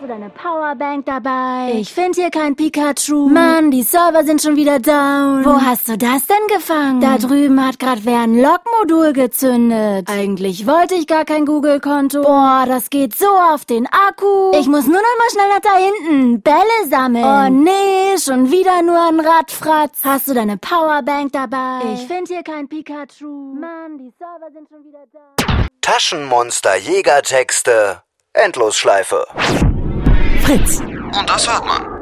du deine Powerbank dabei? Ich finde hier kein Pikachu. Mann, die Server sind schon wieder down. Wo hast du das denn gefangen? Da drüben hat grad wer ein Log-Modul gezündet. Eigentlich wollte ich gar kein Google-Konto. Boah, das geht so auf den Akku. Ich muss nur noch mal schnell nach da hinten Bälle sammeln. Oh nee, schon wieder nur ein Radfratz. Hast du deine Powerbank dabei? Ich finde hier kein Pikachu. Mann, die Server sind schon wieder down. Taschenmonster-Jägertexte. Endlosschleife. Fritz. Und das hört man.